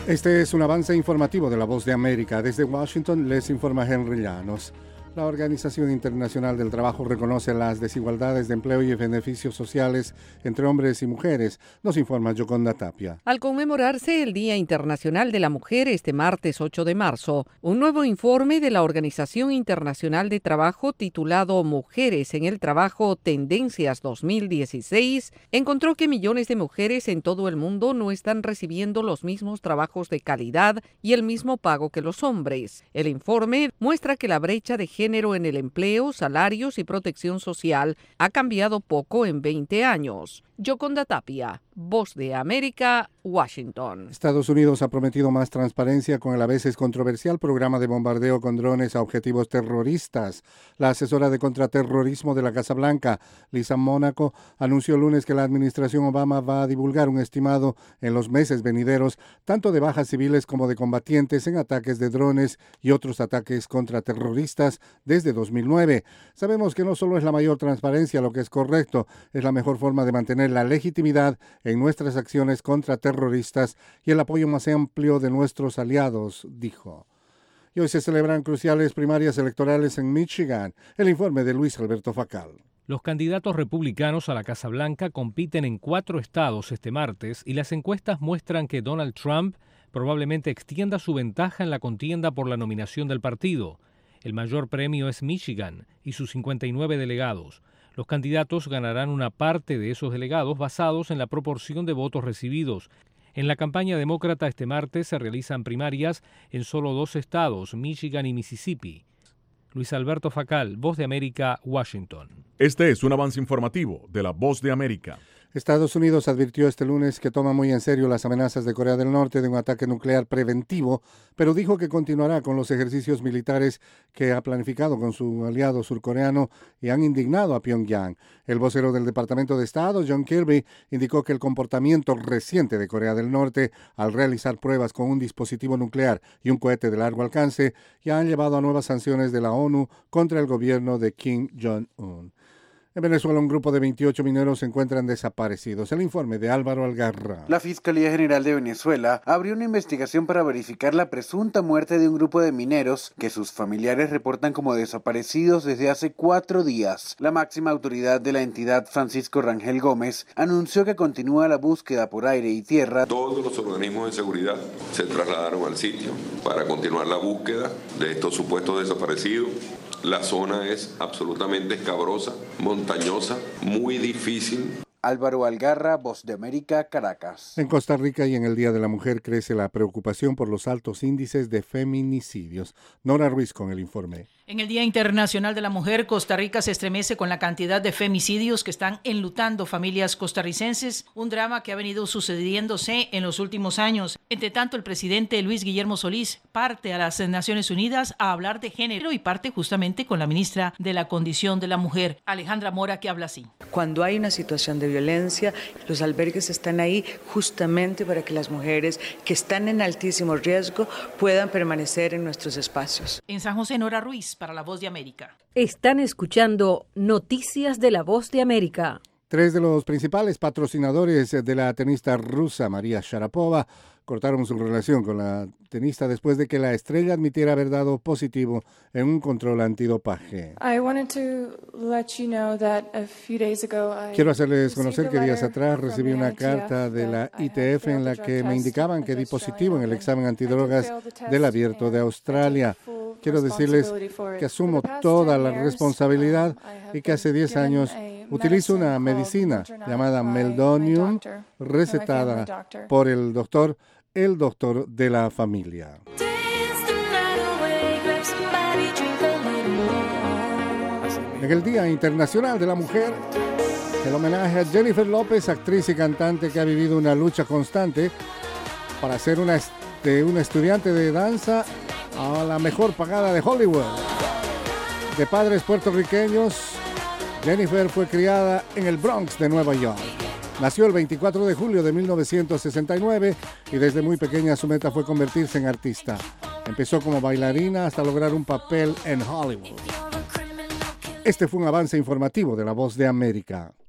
Este es un avance informativo de La Voz de América. Desde Washington les informa Henry Llanos. La Organización Internacional del Trabajo reconoce las desigualdades de empleo y beneficios sociales entre hombres y mujeres, nos informa Yoconda Tapia. Al conmemorarse el Día Internacional de la Mujer este martes 8 de marzo, un nuevo informe de la Organización Internacional de Trabajo titulado Mujeres en el Trabajo Tendencias 2016 encontró que millones de mujeres en todo el mundo no están recibiendo los mismos trabajos de calidad y el mismo pago que los hombres. El informe muestra que la brecha de género en el empleo, salarios y protección social ha cambiado poco en 20 años. Yoconda Tapia, Voz de América, Washington. Estados Unidos ha prometido más transparencia con el a veces controversial programa de bombardeo con drones a objetivos terroristas. La asesora de contraterrorismo de la Casa Blanca, Lisa Monaco, anunció el lunes que la administración Obama va a divulgar un estimado en los meses venideros, tanto de bajas civiles como de combatientes en ataques de drones y otros ataques contraterroristas desde 2009. Sabemos que no solo es la mayor transparencia lo que es correcto, es la mejor forma de mantener la legitimidad en nuestras acciones contra terroristas y el apoyo más amplio de nuestros aliados, dijo. Y hoy se celebran cruciales primarias electorales en Michigan. El informe de Luis Alberto Facal. Los candidatos republicanos a la Casa Blanca compiten en 4 estados este martes y las encuestas muestran que Donald Trump probablemente extienda su ventaja en la contienda por la nominación del partido. El mayor premio es Michigan y sus 59 delegados. Los candidatos ganarán una parte de esos delegados basados en la proporción de votos recibidos. En la campaña demócrata este martes se realizan primarias en solo 2 estados, Michigan y Mississippi. Luis Alberto Facal, Voz de América, Washington. Este es un avance informativo de la Voz de América. Estados Unidos advirtió este lunes que toma muy en serio las amenazas de Corea del Norte de un ataque nuclear preventivo, pero dijo que continuará con los ejercicios militares que ha planificado con su aliado surcoreano y han indignado a Pyongyang. El vocero del Departamento de Estado, John Kirby, indicó que el comportamiento reciente de Corea del Norte al realizar pruebas con un dispositivo nuclear y un cohete de largo alcance ya han llevado a nuevas sanciones de la ONU contra el gobierno de Kim Jong-un. En Venezuela, un grupo de 28 mineros se encuentran desaparecidos. El informe de Álvaro Algarra. La Fiscalía General de Venezuela abrió una investigación para verificar la presunta muerte de un grupo de mineros que sus familiares reportan como desaparecidos desde hace 4 días. La máxima autoridad de la entidad, Francisco Rangel Gómez, anunció que continúa la búsqueda por aire y tierra. Todos los organismos de seguridad se trasladaron al sitio para continuar la búsqueda de estos supuestos desaparecidos. La zona es absolutamente escabrosa, montañosa, muy difícil. Álvaro Algarra, Voz de América, Caracas. En Costa Rica y en el Día de la Mujer crece la preocupación por los altos índices de feminicidios. Nora Ruiz con el informe. En el Día Internacional de la Mujer, Costa Rica se estremece con la cantidad de femicidios que están enlutando familias costarricenses, un drama que ha venido sucediéndose en los últimos años. Entre tanto, el presidente Luis Guillermo Solís parte a las Naciones Unidas a hablar de género y parte justamente con la ministra de la Condición de la Mujer, Alejandra Mora, que habla así. Cuando hay una situación de violencia, los albergues están ahí justamente para que las mujeres que están en altísimo riesgo puedan permanecer en nuestros espacios. En San José, Nora Ruiz, para La Voz de América. Están escuchando Noticias de La Voz de América. 3 de los principales patrocinadores de la tenista rusa María Sharapova cortaron su relación con la tenista después de que la estrella admitiera haber dado positivo en un control antidopaje. Quiero hacerles conocer que días atrás recibí una carta de la ITF en la que me indicaban que di positivo en el examen antidrogas del Abierto de Australia. Quiero decirles que asumo toda la responsabilidad y que hace 10 años utilizo una medicina llamada Meldonium, recetada por el doctor de la familia. En el Día Internacional de la Mujer, el homenaje a Jennifer López, actriz y cantante que ha vivido una lucha constante para ser una estudiante de danza a la mejor pagada de Hollywood. De padres puertorriqueños, Jennifer fue criada en el Bronx de Nueva York. Nació el 24 de julio de 1969 y desde muy pequeña su meta fue convertirse en artista. Empezó como bailarina hasta lograr un papel en Hollywood. Este fue un avance informativo de La Voz de América.